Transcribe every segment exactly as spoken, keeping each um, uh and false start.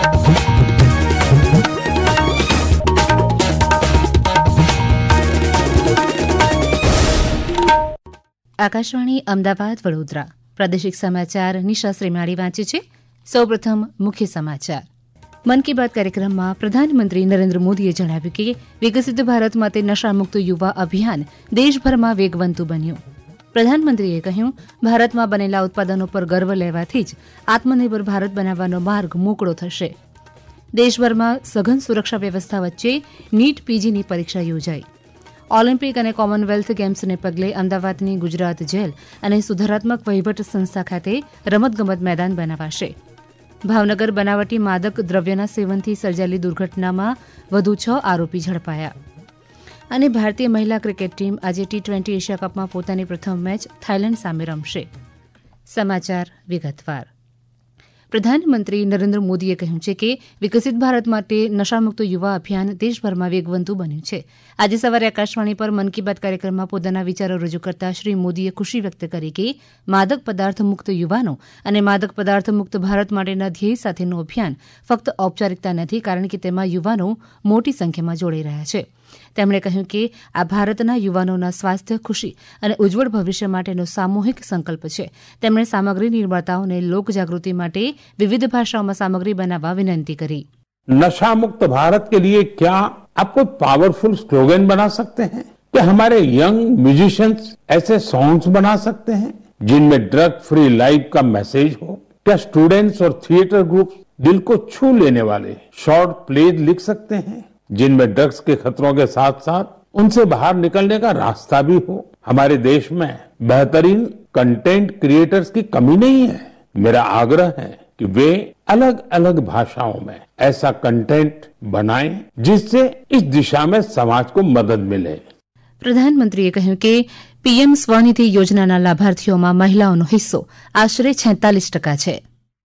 આકાશવાણી અમદાવાદ વડોદરા પ્રાદેશિક સમાચાર નિશા શ્રીમાળી વાંચે છે. સૌપ્રથમ મુખ્ય સમાચાર. મન કી બાત કાર્યક્રમમાં પ્રધાનમંત્રી નરેન્દ્ર મોદીએ જણાવ્યું કે વિકસિત ભારત માટે નશામુક્ત યુવા અભિયાન દેશભરમાં વેગવંતું બન્યું. પ્રધાનમંત્રીએ કહ્યું, ભારતમાં બનેલા ઉત્પાદનો પર ગર્વ લેવાથી જ આત્મનિર્ભર ભારત બનાવવાનો માર્ગ મોકળો થશે. દેશભરમાં સઘન સુરક્ષા વ્યવસ્થા વચ્ચે નીટ પીજીની પરીક્ષા યોજાઈ. ઓલિમ્પિક અને કોમનવેલ્થ ગેમ્સને પગલે અમદાવાદની ગુજરાત જેલ અને સુધારાત્મક વહીવટ સંસ્થા ખાતે રમતગમત મેદાન બનાવાશે. ભાવનગર બનાવટી માદક દ્રવ્યના સેવનથી સર્જાયેલી દુર્ઘટનામાં વધુ છ આરોપી ઝડપાયા. અને ભારતીય મહિલા ક્રિકેટ ટીમ આજે ટી ટ્વેન્ટી એશિયા કપમાં પોતાની પ્રથમ મેચ થાઇલેન્ડ સામે રમશે. સમાચાર વિગતવાર. પ્રધાનમંત્રી નરેન્દ્ર મોદીએ કહ્યું છે કે વિકસિત ભારત માટે નશામુક્ત યુવા અભિયાન દેશભરમાં વેગવંતું બન્યું છે. આજે સવારે આકાશવાણી પર મન કી બાત કાર્યક્રમમાં પોતાના વિચારો રજૂ કરતા શ્રી મોદીએ ખુશી વ્યક્ત કરી કે માદક પદાર્થ મુક્ત યુવાનો અને માદક પદાર્થ મુક્ત ભારત માટેના ધ્યેય સાથેનું અભિયાન ફક્ત ઔપચારિકતા નથી, કારણ કે તેમાં યુવાનો મોટી સંખ્યામાં જોડાઈ રહ્યા છે. તેમણે કહ્યું કે આ ભારતના યુવાનોના સ્વાસ્થ્ય, ખુશી અને ઉજ્જવળ ભવિષ્ય માટેનો સામૂહિક સંકલ્પ છે. તેમણે સામગ્રી નિર્માતાઓને લોકજાગૃતિ માટે विविध भाषाओं में सामग्री बनावा विनती करी. नशा मुक्त भारत के लिए क्या आप कोई पावरफुल स्लोगन बना सकते हैं? क्या हमारे यंग म्यूजिशियंस ऐसे सॉन्ग्स बना सकते हैं जिनमें ड्रग फ्री लाइफ का मैसेज हो? क्या स्टूडेंट्स और थिएटर ग्रुप दिल को छू लेने वाले शॉर्ट प्लेज लिख सकते हैं जिनमें ड्रग्स के खतरों के साथ साथ उनसे बाहर निकलने का रास्ता भी हो? हमारे देश में बेहतरीन कंटेंट क्रिएटर्स की कमी नहीं है. मेरा आग्रह है कि वे अलग अलग भाषाओं में ऐसा कंटेंट बनाएं जिससे इस दिशा में समाज को मदद मिले. પ્રધાનમંત્રીએ કહ્યું કે પીએમ સ્વનિધિ યોજનાના લાભાર્થીઓમાં મહિલાઓનો હિસ્સો આશરે છેતાલીસ ટકા છે.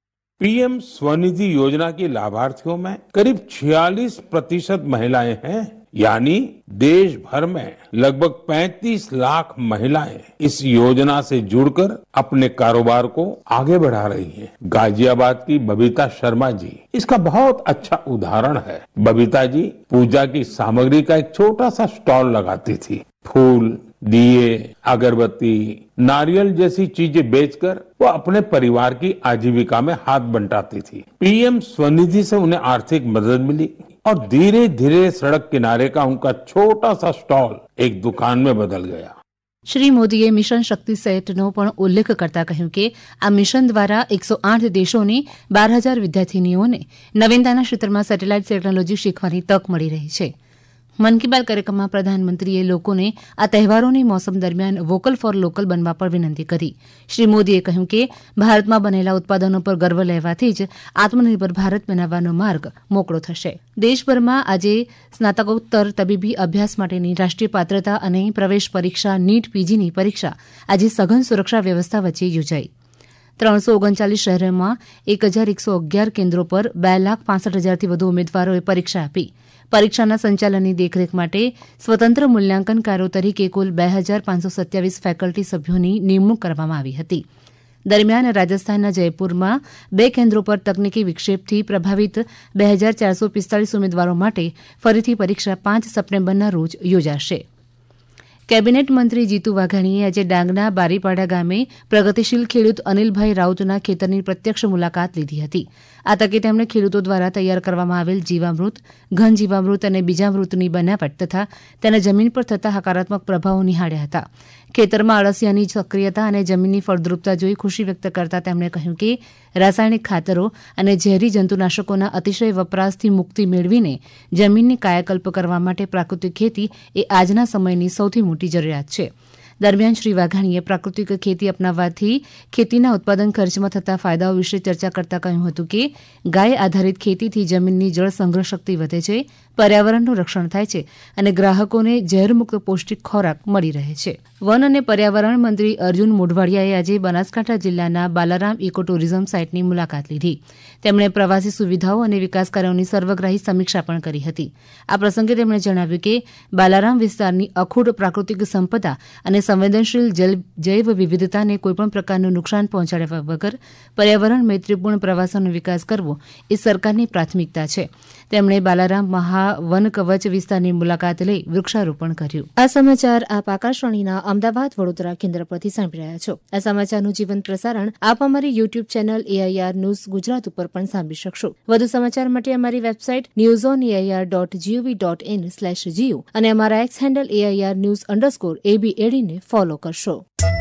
पीएम स्वनिधि योजना की लाभार्थियों में करीब छियालीस प्रतिशत महिलाएं हैं. यानी देश भर में लगभग पैंतीस लाख महिलाएं इस योजना से जुड़कर अपने कारोबार को आगे बढ़ा रही हैं. गाजियाबाद की बबीता शर्मा जी इसका बहुत अच्छा उदाहरण है. बबीता जी पूजा की सामग्री का एक छोटा सा स्टॉल लगाती थी. फूल, दिए, अगरबत्ती, नारियल जैसी चीजें बेचकर वो अपने परिवार की आजीविका में हाथ बंटाती थी. पीएम स्वनिधि से उन्हें आर्थिक मदद मिली और धीरे धीरे सड़क किनारे का उनका छोटा सा स्टॉल एक दुकान में बदल गया. શ્રી મોદીએ મિશન શક્તિ સેટનો પણ ઉલ્લેખ કરતા કહ્યું કે આ મિશન દ્વારા એકસો આઠ દેશોની બાર હજાર વિદ્યાર્થીનીઓને નવીનતાના ક્ષેત્રમાં સેટેલાઇટ ટેકનોલોજી શીખવાની તક મળી રહી છે. મન કી બાત કાર્યક્રમમાં પ્રધાનમંત્રીએ લોકોને આ તહેવારોની મોસમ દરમિયાન વોકલ ફોર લોકલ બનવા પર વિનંતી કરી. શ્રી મોદીએ કહ્યું કે ભારતમાં બનેલા ઉત્પાદનો પર ગર્વ લેવાથી જ આત્મનિર્ભર ભારત બનાવવાનો માર્ગ મોકળો થશે. દેશભરમાં આજે સ્નાતકોત્તર તબીબી અભ્યાસ માટેની રાષ્ટ્રીય પાત્રતા અને પ્રવેશ પરીક્ષા નીટ પીજીની પરીક્ષા આજે સઘન સુરક્ષા વ્યવસ્થા વચ્ચે યોજાઈ. ત્રણસો ઓગણચાલીસ શહેરોમાં એક હજાર એકસો અગિયાર કેન્દ્રો પર બે લાખ પાસઠ હજારથી વધુ ઉમેદવારોએ પરીક્ષા આપી. પરીક્ષાના સંચાલનની દેખરેખ માટે સ્વતંત્ર મૂલ્યાંકનકારો તરીકે કુલ બે હજાર પાંચસો સત્યાવીસ ફેકલ્ટી સભ્યોની નિમણૂક કરવામાં આવી હતી. દરમિયાન રાજસ્થાનના જયપુરમાં બે કેન્દ્રો પર તકનીકી વિક્ષેપથી પ્રભાવિત બે હજાર ચારસો પિસ્તાળીસ ઉમેદવારો માટે ફરીથી પરીક્ષા પાંચ સપ્ટેમ્બરના રોજ યોજાશે. કેબિનેટ મંત્રી જીતુ વાઘાણીએ આજે ડાંગના બારીપાડા ગામે પ્રગતિશીલ ખેડૂત અનિલભાઈ રાઉતના ખેતરની પ્રત્યક્ષ મુલાકાત લીધી હતી. આ તકે તેમણે ખેડૂતો દ્વારા તૈયાર કરવામાં આવેલ જીવામૃત, ઘન જીવામૃત અને બીજામૃતની બનાવટ તથા તેના જમીન પર થતા હકારાત્મક પ્રભાવો નિહાળ્યા હતા. ખેતરમાં અળસિયાની સક્રિયતા અને જમીનની ફળદ્રુપતા જોઈ ખુશી વ્યક્ત કરતા તેમણે કહ્યું કે રાસાયણિક ખાતરો અને ઝેરી જંતુનાશકોના અતિશય વપરાશથી મુક્તિ મેળવીને જમીનની કાયાકલ્પ કરવા માટે પ્રાકૃતિક ખેતી એ આજના સમયની સૌથી મોટી જરૂરિયાત છે. દરમિયાન શ્રી વાઘાણીએ પ્રાકૃતિક ખેતી અપનાવવાથી ખેતીના ઉત્પાદન ખર્ચમાં થતા ફાયદાઓ વિશે ચર્ચા કરતા કહ્યું હતું કે ગાય આધારિત ખેતીથી જમીનની જળ સંગ્રહ શક્તિ વધે છે, પર્યાવરણનું રક્ષણ થાય છે અને ગ્રાહકોને ઝેરમુક્ત પૌષ્ટિક ખોરાક મળી રહે છે. વન અને પર્યાવરણ મંત્રી અર્જુન મોઢવાડિયાએ આજે બનાસકાંઠા જિલ્લાના બાલારામ ઇકો ટુરિઝમ સાઇટની મુલાકાત લીધી. તેમણે પ્રવાસી સુવિધાઓ અને વિકાસ કાર્યોની સર્વગ્રાહી સમીક્ષા પણ કરી હતી. આ પ્રસંગે તેમણે જણાવ્યું કે બાલારામ વિસ્તારની અખૂટ પ્રાકૃતિક સંપદા અને સંવેદનશીલ જૈવ વિવિધતાને કોઈપણ પ્રકારનું નુકસાન પહોંચાડ્યા વગર પર્યાવરણ મૈત્રીપૂર્ણ પ્રવાસનનો વિકાસ કરવો એ સરકારની પ્રાથમિકતા છે. તેમણે બાલારામ મહા વન કવચ વિસ્તારની મુલાકાત લઈ વૃક્ષારોપણ કર્યું. આ સમાચાર આપ આકાશવાણીના અમદાવાદ વડોદરા કેન્દ્ર પરથી સાંભળી રહ્યા છો. આ સમાચારનું જીવંત પ્રસારણ આપ અમારી YouTube channel AIR news Gujarat ઉપર પણ સાંભળી શકશો. વધુ સમાચાર માટે અમારી website news on AIR dot GOV dot in slash GO અને અમારા X handle AIR news underscore AB એડીને ફોલો કરશો.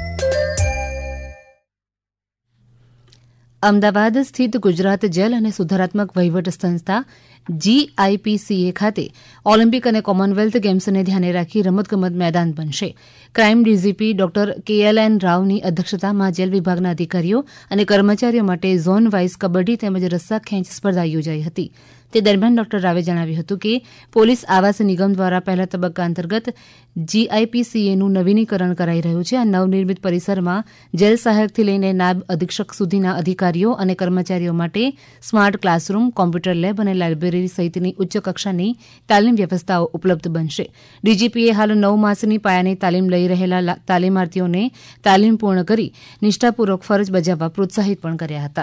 અમદાવાદ સ્થિત ગુજરાત જેલ અને સુધારાત્મક વહીવટ સંસ્થા જીઆઈપીસીએ ખાતે ઓલિમ્પિક અને કોમનવેલ્થ ગેમ્સને ધ્યાને રાખી રમતગમત મેદાન બનશે. ક્રાઇમ ડીજીપી ડોક્ટર કેએલએન રાવની અધ્યક્ષતામાં જેલ વિભાગના અધિકારીઓ અને કર્મચારીઓ માટે ઝોન વાઇઝ કબડ્ડી તેમજ રસ્સા ખેંચ સ્પર્ધા યોજાઈ હતી. તે દરમિયાન ડોક્ટર રાવે જણાવ્યું હતું કે પોલીસ આવાસ નિગમ દ્વારા પહેલા તબક્કા અંતર્ગત જીઆઈપીસીએનું નવીનીકરણ કરાઈ રહ્યું છે. આ નવનિર્મિત પરિસરમાં જેલ સહાયકથી લઈને નાયબ અધિક્ષક સુધીના અધિકારીઓ અને કર્મચારીઓ માટે સ્માર્ટ ક્લાસરૂમ, કોમ્પ્યુટર લેબ અને લાયબ્રેરી સહિતની ઉચ્ચ કક્ષાની તાલીમ વ્યવસ્થાઓ ઉપલબ્ધ બનશે. ડીજીપીએ હાલ નવ માસની પાયાની તાલીમ લઈ રહેલા તાલીમાર્થીઓને તાલીમ પૂર્ણ કરી નિષ્ઠાપૂર્વક ફરજ બજાવવા પ્રોત્સાહિત પણ કર્યા હતા.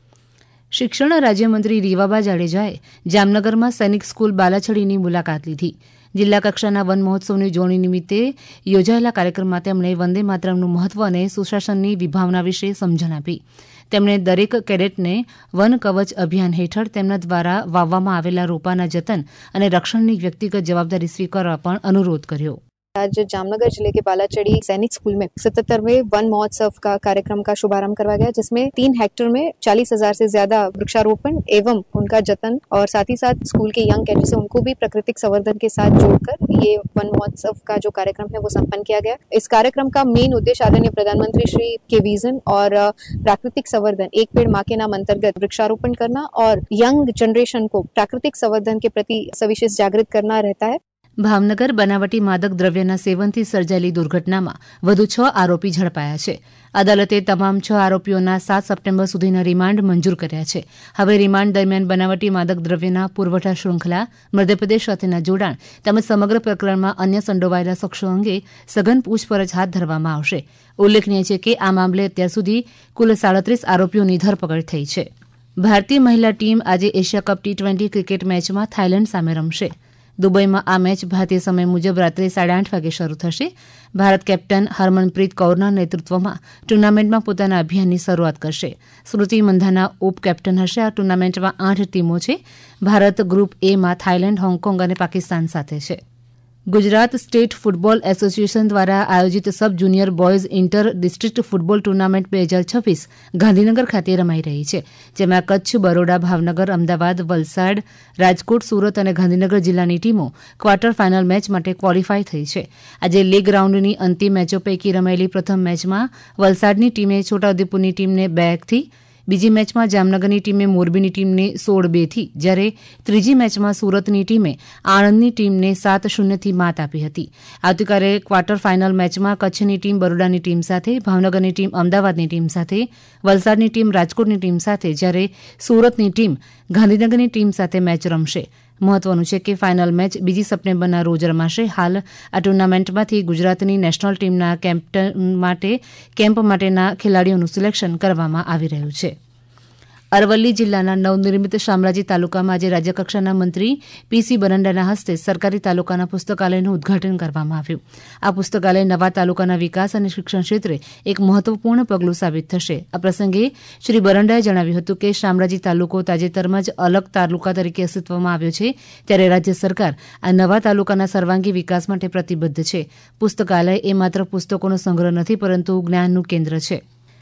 શિક્ષણ રાજ્યમંત્રી રીવાબા જાડેજાએ જામનગરમાં સૈનિક સ્કૂલ બાલાછડીની મુલાકાત લીધી. જિલ્લા કક્ષાના વન મહોત્સવની ઉજવણી નિમિત્તે યોજાયેલા કાર્યક્રમમાં તેમણે વંદે માતરમનું મહત્વ અને સુશાસનની વિભાવના વિશે સમજણ આપી. તેમણે દરેક કેડેટને વન કવચ અભિયાન હેઠળ તેમના દ્વારા વાવવામાં આવેલા રોપાના જતન અને रक्षणની व्यक्तिगत जवाबदारी स्वीकारवा પણ अनुरोध કર્યો. आज जामनगर जिले के बालाचड़ी सैनिक स्कूल में सतहत्तरवें वन महोत्सव का कार्यक्रम का शुभारंभ करवाया गया, जिसमें तीन हेक्टेयर में चालीस हजार से ज्यादा वृक्षारोपण एवं उनका जतन और साथ ही साथ स्कूल के यंग कैडेट्स उनको भी प्राकृतिक संवर्धन के साथ जोड़कर ये वन महोत्सव का जो कार्यक्रम है वो संपन्न किया गया. इस कार्यक्रम का मेन उद्देश्य आदरणीय प्रधानमंत्री श्री के विजन और प्राकृतिक संवर्धन एक पेड़ माँ के नाम अंतर्गत वृक्षारोपण करना और यंग जनरेशन को प्राकृतिक संवर्धन के प्रति सविशेष जागृत करना रहता है. ભાવનગર બનાવટી માદક દ્રવ્યના સેવનથી સર્જાયેલી દુર્ઘટનામાં વધુ છ આરોપી ઝડપાયા છે. અદાલતે તમામ છ આરોપીઓના સાત સપ્ટેમ્બર સુધીના રિમાન્ડ મંજૂર કર્યા છે. હવે રિમાન્ડ દરમિયાન બનાવટી માદક દ્રવ્યના પુરવઠા શૃંખલા, મધ્યપ્રદેશ સાથેના જોડાણ તેમજ સમગ્ર પ્રકરણમાં અન્ય સંડોવાયેલા શખ્સો અંગે સઘન પૂછપરછ હાથ ધરવામાં આવશે. ઉલ્લેખનીય છે કે આ મામલે અત્યાર સુધી કુલ સાડત્રીસ આરોપીઓની ધરપકડ થઈ છે. ભારતીય મહિલા ટીમ આજે Asia cup T twenty cricket મેચમાં થાઇલેન્ડ સામે રમશે. દુબઈમાં આ મેચ ભારતીય સમય મુજબ રાત્રે સાડા આઠ વાગે શરૂ થશે. ભારત કેપ્ટન હરમનપ્રીત કૌરના નેતૃત્વમાં ટુર્નામેન્ટમાં પોતાના અભિયાનની શરૂઆત કરશે. સ્મૃતિ મંધાના ઉપ કેપ્ટન હશે. આ ટુર્નામેન્ટમાં આઠ ટીમો છે. ભારત ગ્રુપ એમાં થાઇલેન્ડ, હોંગકોંગ અને પાકિસ્તાન સાથે છે. ગુજરાત સ્ટેટ ફૂટબોલ એસોસિએશન દ્વારા આયોજિત sub junior boys inter district football tournament બે હજાર છવ્વીસ ગાંધીનગર ખાતે રમાઈ રહી છે, જેમાં કચ્છ, બરોડા, ભાવનગર, અમદાવાદ, વલસાડ, રાજકોટ, સુરત અને ગાંધીનગર જિલ્લાની ટીમો ક્વાર્ટર ફાઇનલ મેચ માટે ક્વોલિફાય થઈ છે. આજે લીગ રાઉન્ડની અંતિમ મેચો પૈકી રમાયેલી પ્રથમ મેચમાં વલસાડની ટીમે છોટાઉદેપુરની ટીમને બે એકથી, બીજી મેચમાં જામનગરની ટીમે મોરબીની ટીમને સોળ બેથી, જ્યારે ત્રીજી મેચમાં સુરતની ટીમે આણંદની ટીમને સાત શૂન્યથી માત આપી હતી. આવતીકાલે ક્વાર્ટર ફાઇનલ મેચમાં કચ્છની ટીમ બરોડાની ટીમ સાથે, ભાવનગરની ટીમ અમદાવાદની ટીમ સાથે, વલસાડની ટીમ રાજકોટની ટીમ સાથે, જ્યારે સુરતની ટીમ ગાંધીનગરની ટીમ સાથે મેચ રમશે. મહત્વનું છે કે ફાઇનલ મેચ બીજી સપ્ટેમ્બરના રોજ રમાશે. હાલ આ ટુર્નામેન્ટમાંથી ગુજરાતની નેશનલ ટીમના કેમ્પન માટે કેમ્પ માટેના ખેલાડીઓનું સિલેક્શન કરવામાં આવી રહ્યું છે. અરવલ્લી જિલ્લાના નવનિર્મિત શામળાજી તાલુકામાં આજે રાજ્યકક્ષાના મંત્રી પીસી બરંડાના હસ્તે સરકારી તાલુકાના પુસ્તકાલયનું ઉદઘાટન કરવામાં આવ્યું. આ પુસ્તકાલય નવા તાલુકાના વિકાસ અને શિક્ષણ ક્ષેત્રે એક મહત્વપૂર્ણ પગલું સાબિત થશે. આ પ્રસંગે શ્રી બરંડાએ જણાવ્યું હતું કે શામળાજી તાલુકો તાજેતરમાં જ અલગ તાલુકા તરીકે અસ્તિત્વમાં આવ્યો છે, ત્યારે રાજ્ય સરકાર આ નવા તાલુકાના સર્વાંગી વિકાસ માટે પ્રતિબદ્ધ છે. પુસ્તકાલય એ માત્ર પુસ્તકોનો સંગ્રહ નથી, પરંતુ જ્ઞાનનું કેન્દ્ર છે.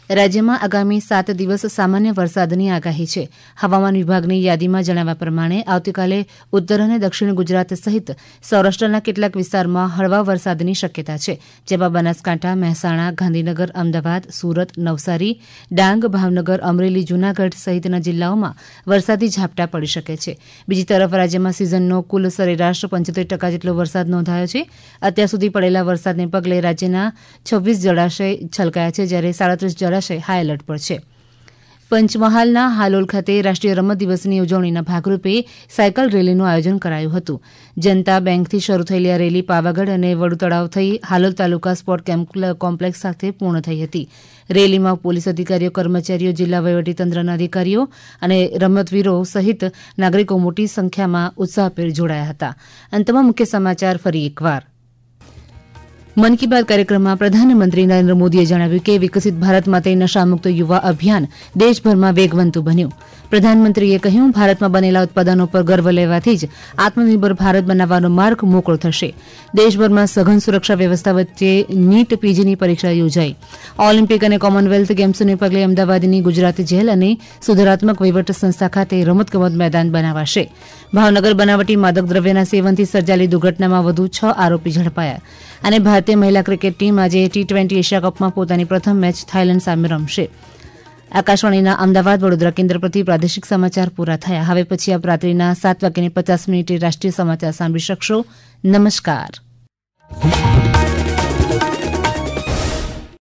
રાજ્યમાં આગામી સાત દિવસ સામાન્ય વરસાદની આગાહી છે. હવામાન વિભાગની યાદીમાં જણાવ્યા પ્રમાણે આવતીકાલે ઉત્તર અને દક્ષિણ ગુજરાત સહિત સૌરાષ્ટ્રના કેટલાક વિસ્તારમાં હળવા વરસાદની શક્યતા છે, જેમાં બનાસકાંઠા, મહેસાણા, ગાંધીનગર, અમદાવાદ, સુરત, નવસારી, ડાંગ, ભાવનગર, અમરેલી, જૂનાગઢ સહિતના જિલ્લાઓમાં વરસાદી ઝાપટા પડી શકે છે. બીજી તરફ રાજ્યમાં સિઝનનો કુલ સરેરાશ પંચોતેર ટકા જેટલો વરસાદ નોંધાયો છે. અત્યાર સુધી પડેલા વરસાદને પગલે રાજ્યના છવ્વીસ જળાશય છલકાયા છે, જ્યારે સાડત્રીસ જળાશય હાઈ એલર્ટ પર છે. પંચમહાલના હાલોલ ખાતે રાષ્ટ્રીય રમત દિવસની ઉજવણીના ભાગરૂપે સાયકલ રેલીનું આયોજન કરાયું હતું. જનતા બેંકથી શરૂ થયેલી આ રેલી પાવાગઢ અને વડુ તળાવ થઈ હાલોલ તાલુકા સ્પોર્ટ કોમ્પ્લેક્સ સાથે પૂર્ણ થઈ હતી. રેલીમાં પોલીસ અધિકારીઓ, કર્મચારીઓ, જિલ્લા વહીવટીતંત્રના અધિકારીઓ અને રમતવીરો સહિત નાગરિકો મોટી સંખ્યામાં ઉત્સાહભેર જોડાયા હતા. અંતમાં મુખ્ય સમાચાર ફરી એકવાર. મન કી બાત કાર્યક્રમમાં પ્રધાનમંત્રી નરેન્દ્ર મોદીએ જણાવ્યું કે વિકસિત ભારત માટે નશામુક્ત યુવા અભિયાન દેશભરમાં વેગવંતું બન્યું. પ્રધાનમંત્રીએ કહ્યું, ભારતમાં બનેલા ઉત્પાદનો પર ગર્વ લેવાથી જ આત્મનિર્ભર ભારત બનાવવાનો માર્ગ મોકળો થશે. દેશભરમાં સઘન સુરક્ષા વ્યવસ્થા વચ્ચે નીટ પીજીની પરીક્ષા યોજાઈ. ઓલિમ્પિક અને કોમનવેલ્થ ગેમ્સને પગલે અમદાવાદની ગુજરાત જેલ અને સુધારાત્મક વહીવટ સંસ્થા ખાતે રમતગમત મેદાન બનાવાશે. ભાવનગર બનાવટી માદક દ્રવ્યના સેવનથી સર્જાયેલી દુર્ઘટનામાં વધુ છ આરોપી ઝડપાયા. અને ભારતીય મહિલા ક્રિકેટ ટીમ આજે ટી ટ્વેન્ટી એશિયા કપમાં પોતાની પ્રથમ મેચ થાઇલેન્ડ સામે રમશે. આકાશવાણીના અમદાવાદ વડોદરા કેન્દ્ર પરથી પ્રાદેશિક સમાચાર પૂરા થયા. હવે પછી આપ રાત્રિના સાત વાગ્યાને પચાસ મિનિટે રાષ્ટ્રીય સમાચાર સાંભળી શકશો. નમસ્કાર.